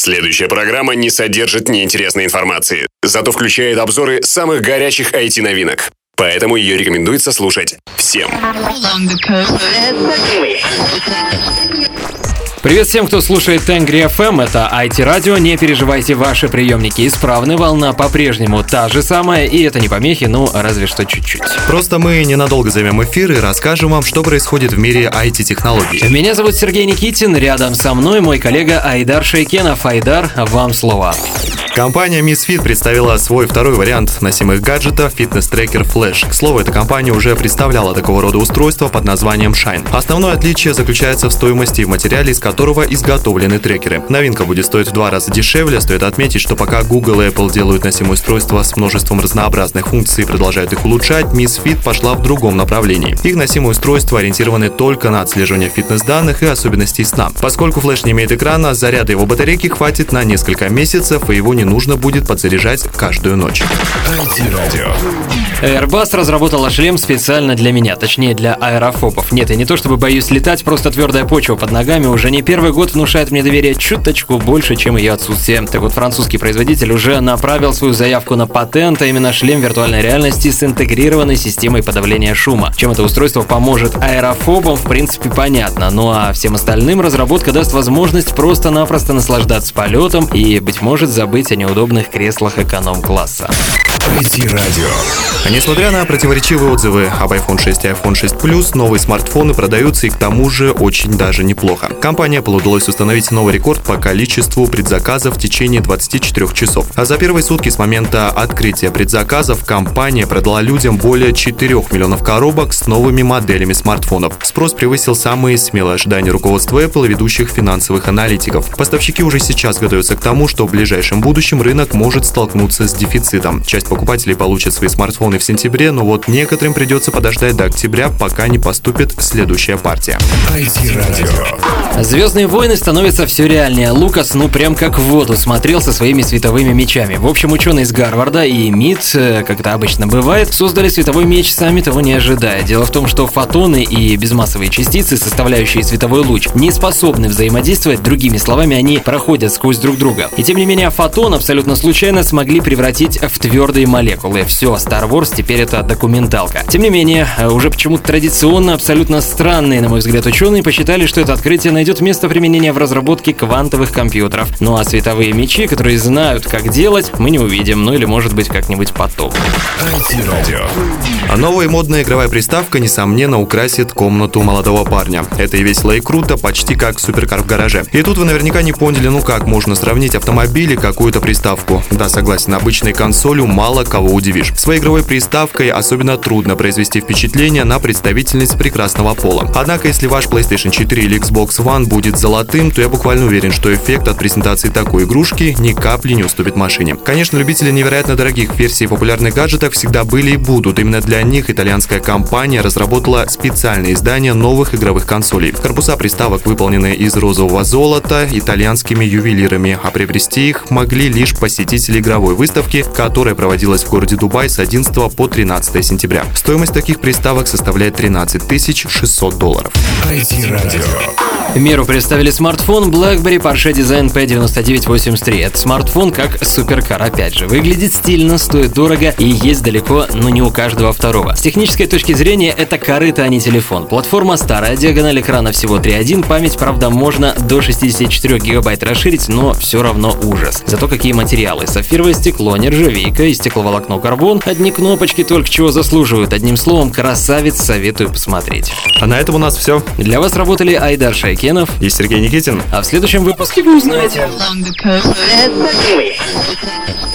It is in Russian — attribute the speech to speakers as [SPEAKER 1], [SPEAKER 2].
[SPEAKER 1] Следующая программа не содержит неинтересной информации, зато включает обзоры самых горячих IT-новинок. Поэтому ее рекомендуется слушать всем.
[SPEAKER 2] Привет всем, кто слушает Тенгри FM, это IT-радио, не переживайте, ваши приемники исправны, волна по-прежнему та же самая, и это не помехи, ну, разве что чуть-чуть.
[SPEAKER 3] Просто мы ненадолго займем эфир и расскажем вам, что происходит в мире IT-технологий.
[SPEAKER 2] Меня зовут Сергей Никитин, рядом со мной мой коллега Айдар Шайкенов. Айдар, вам слово.
[SPEAKER 3] Компания Misfit представила свой второй вариант носимых гаджетов фитнес-трекер Flash. К слову, эта компания уже представляла такого рода устройство под названием Shine. Основное отличие заключается в стоимости и в материале, из которого изготовлены трекеры. Новинка будет стоить в 2 раза дешевле. Стоит отметить, что пока Google и Apple делают носимые устройства с множеством разнообразных функций и продолжают их улучшать, Misfit пошла в другом направлении. Их носимые устройства ориентированы только на отслеживание фитнес-данных и особенностей сна. Поскольку Flash не имеет экрана, заряда его батарейки хватит на несколько месяцев, и его не нужно будет подзаряжать каждую ночь.
[SPEAKER 2] Airbus разработала шлем специально для меня, точнее для аэрофобов. Нет, я не то чтобы боюсь летать, просто твердая почва под ногами уже не первый год внушает мне доверие чуточку больше, чем ее отсутствие. Так вот, французский производитель уже направил свою заявку на патент, а именно шлем виртуальной реальности с интегрированной системой подавления шума. Чем это устройство поможет аэрофобам, в принципе, понятно. Ну а всем остальным разработка даст возможность просто-напросто наслаждаться полетом и, быть может, забыть о неудобных креслах эконом-класса.
[SPEAKER 1] IT-радио.
[SPEAKER 3] Несмотря на противоречивые отзывы об iPhone 6 и iPhone 6 Plus, новые смартфоны продаются и к тому же очень даже неплохо. Компании Apple удалось установить новый рекорд по количеству предзаказов в течение 24 часов. А за первые сутки с момента открытия предзаказов компания продала людям более 4 миллионов коробок с новыми моделями смартфонов. Спрос превысил самые смелые ожидания руководства Apple и ведущих финансовых аналитиков. Поставщики уже сейчас готовятся к тому, что в ближайшем будущем рынок может столкнуться с дефицитом. Часть покупателей получат свои смартфоны в сентябре, но вот некоторым придется подождать до октября, пока не поступит следующая партия.
[SPEAKER 1] IT-радио.
[SPEAKER 2] «Звездные войны» становятся все реальнее. Лукас, прям как в воду смотрел со своими световыми мечами. В общем, ученые из Гарварда и МИТ, как это обычно бывает, создали световой меч, сами того не ожидая. Дело в том, что фотоны и безмассовые частицы, составляющие световой луч, не способны взаимодействовать, другими словами, они проходят сквозь друг друга. И тем не менее, фотон абсолютно случайно смогли превратить в твердые молекулы. Все, Star Wars теперь это документалка. Тем не менее, уже почему-то традиционно абсолютно странные, на мой взгляд, ученые посчитали, что это открытие найдет место применения в разработке квантовых компьютеров. Ну а световые мечи, которые знают, как делать, мы не увидим, или может быть как-нибудь потом.
[SPEAKER 1] IT-радио.
[SPEAKER 3] А новая модная игровая приставка, несомненно, украсит комнату молодого парня. Это и весело, и круто, почти как суперкар в гараже. И тут вы наверняка не поняли, как можно сравнить автомобиль и какую-то приставку. Да, согласен, обычной консолью мало кого удивишь. Своей игровой приставкой особенно трудно произвести впечатление на представительниц прекрасного пола. Однако, если ваш PlayStation 4 или Xbox One будет золотым, то я буквально уверен, что эффект от презентации такой игрушки ни капли не уступит машине. Конечно, любители невероятно дорогих версий популярных гаджетов всегда были и будут. Именно для них итальянская компания разработала специальное издание новых игровых консолей. Корпуса приставок выполнены из розового золота итальянскими ювелирами, а приобрести их могли лишь посетители игровой выставки, которая проводилась в городе Дубай с 11 по 13 сентября. Стоимость таких приставок составляет $13 600.
[SPEAKER 1] IT-радио.
[SPEAKER 2] Миру представили смартфон BlackBerry Porsche Design P9983. Это смартфон как суперкар, опять же. Выглядит стильно, стоит дорого и есть далеко, но не у каждого второго. С технической точки зрения это корыто, а не телефон. Платформа старая, диагональ экрана всего 3.1, память, правда, можно до 64 гигабайт расширить, но все равно ужас. Зато какие материалы. Сапфировое стекло, нержавейка и стекловолокно карбон. Одни кнопочки только чего заслуживают. Одним словом, красавец, советую посмотреть.
[SPEAKER 3] А на этом у нас все.
[SPEAKER 2] Для вас работали Айдар Шайкенов
[SPEAKER 3] и Сергей Никитин.
[SPEAKER 2] А в следующем выпуске вы узнаете.